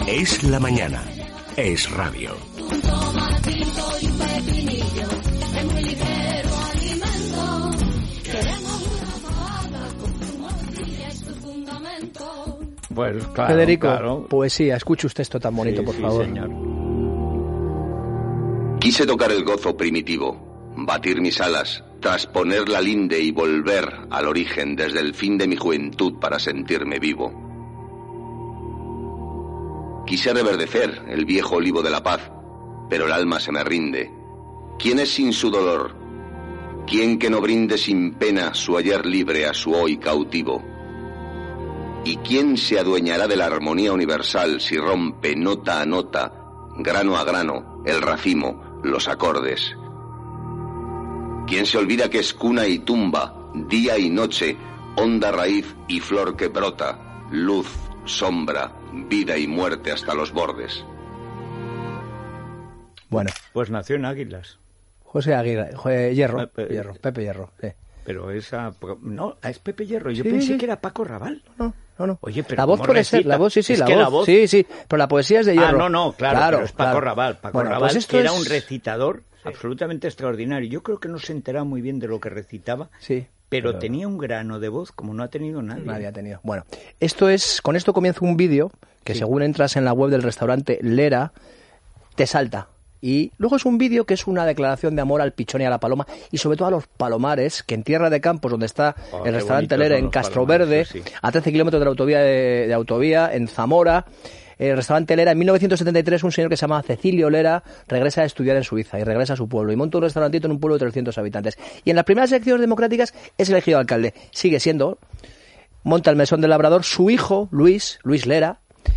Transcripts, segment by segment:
Es la mañana. Es radio. Pues claro, Federico, claro. poesía, escuche usted esto tan bonito, por favor. Señor. Quise tocar el gozo primitivo, batir mis alas, trasponer la linde y volver al origen desde el fin de mi juventud para sentirme vivo. Quise reverdecer el viejo olivo de la paz, pero el alma se me rinde. ¿Quién es sin su dolor? ¿Quién que no brinde sin pena su ayer libre a su hoy cautivo? ¿Y quién se adueñará de la armonía universal si rompe nota a nota, grano a grano, el racimo, los acordes? ¿Quién se olvida que es cuna y tumba, día y noche, honda raíz y flor que brota, luz, sombra, vida y muerte hasta los bordes? Bueno, Pues nació en Águilas. José Aguirre, Hierro, Pepe. Pepe Hierro, sí. Pero esa... No, es Pepe Hierro. Yo Sí, pensé sí. que era Paco Raval. No. Oye, pero la voz ¿cómo puede ser, recita? la voz, sí, Es la que voz, la voz... sí, pero la poesía es de Hierro. Claro, pero es Paco Raval. Paco Bueno, Raval pues esto era es- un recitador absolutamente extraordinario. Yo creo que no se enteraba muy bien de lo que recitaba, Sí, pero tenía un grano de voz como no ha tenido nadie. nadie ha tenido. Bueno, con esto comienza un vídeo que según entras en la web del restaurante Lera, te salta. Y luego es un vídeo que es una declaración de amor al pichón y a la paloma, y sobre todo a los palomares, que en Tierra de Campos, donde está Oh, el qué restaurante bonitos Lera, son en los Castroverde, palomares, sí. a 13 kilómetros de la autovía de autovía, en Zamora. El restaurante Lera, en 1973, un señor que se llama Cecilio Lera regresa a estudiar en Suiza y regresa a su pueblo y monta un restaurantito en un pueblo de 300 habitantes. Y en las primeras elecciones democráticas es elegido alcalde. Sigue siendo, monta el Mesón del Labrador. Su hijo, Luis Lera,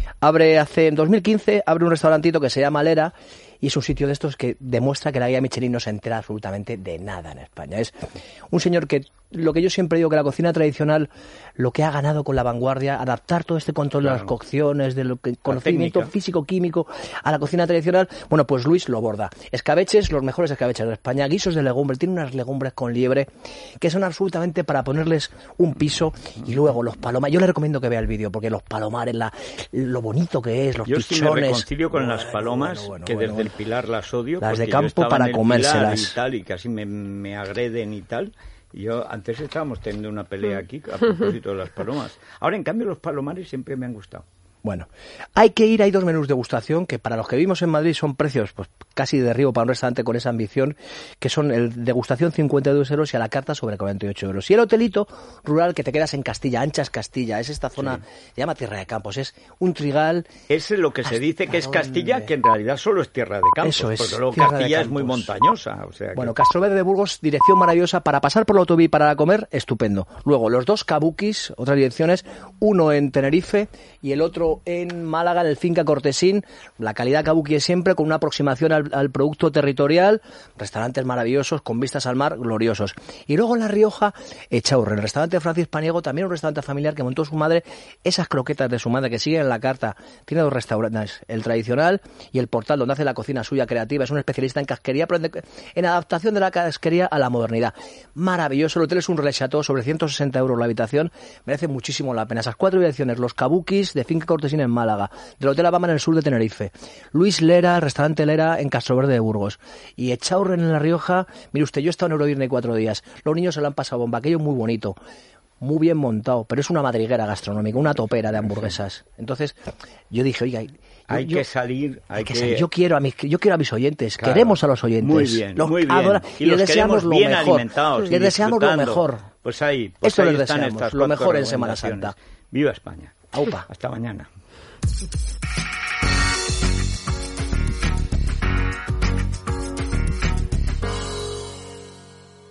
en 2015, abre un restaurantito que se llama Lera, y es un sitio de estos que demuestra que la guía Michelin no se entera absolutamente de nada en España. Es un señor que, lo que yo siempre digo, que la cocina tradicional, lo que ha ganado con la vanguardia, adaptar todo este control de las cocciones, del conocimiento técnica. físico-químico a la cocina tradicional, bueno, pues Luis lo borda. Escabeches, los mejores escabeches de España, guisos de legumbres, tiene unas legumbres con liebre que son absolutamente para ponerles un piso, y luego los palomares. Yo le recomiendo que vea el vídeo, porque los palomares, lo bonito que es, los Yo sí pichones. me reconcilio con las palomas, que desde el bueno. Pilar las odio. Las de porque yo campo estaba para en el comérselas. Pilar y tal, y casi me agreden y tal. Y yo antes estábamos teniendo una pelea aquí a propósito de las palomas. Ahora, en cambio, los palomares siempre me han gustado. Bueno, hay dos menús de degustación que para los que vivimos en Madrid son precios pues casi de derribo para un restaurante con esa ambición, que son el degustación 52 euros y a la carta sobre 48 euros. Y el hotelito rural que te quedas en Castilla, Anchas Castilla, es esta zona, se llama Tierra de Campos, es un trigal. Es lo que se dice que es Castilla, que en realidad solo es Tierra de Campos. Eso es, porque luego Tierra de Castilla es muy Campos. montañosa. O sea que... Bueno, Castroverde de Burgos, dirección maravillosa para pasar por la autovía y para comer, estupendo. Luego, los dos kabukis, otras direcciones, uno en Tenerife y el otro en Málaga, en el Finca Cortesín. La calidad kabuki es siempre con una aproximación al producto territorial, restaurantes maravillosos, con vistas al mar, gloriosos. Y luego en La Rioja, Echaurre, el restaurante Francis Paniego, también un restaurante familiar que montó su madre, esas croquetas de su madre que siguen en la carta. Tiene dos restaurantes, el tradicional y el Portal, donde hace la cocina suya creativa. Es un especialista en casquería, pero en adaptación de la casquería a la modernidad. Maravilloso, el hotel es un relais chateau, sobre 160 euros la habitación, merece muchísimo la pena. Esas cuatro direcciones, los kabukis de Finca Cortesín en Málaga, del Hotel Abama en el sur de Tenerife, Luis Lera, el restaurante Lera en Castroverde de Burgos, y Echaurren en La Rioja. Mire usted, yo he estado en Eurodisney 4 días, los niños se lo han pasado bomba, aquello es muy bonito, muy bien montado, pero es una madriguera gastronómica, una topera de hamburguesas. Entonces yo dije, oiga, hay que salir, hay que salir. Yo quiero a mis oyentes, Claro. queremos a los oyentes, Muy bien, los muy bien. y les los deseamos queremos lo bien mejor, alimentados y les deseamos lo disfrutando. mejor. Pues ahí Esto les están deseamos, estas lo cuatro mejor en Semana recomendaciones. Santa. Viva España. Aupa. Hasta mañana.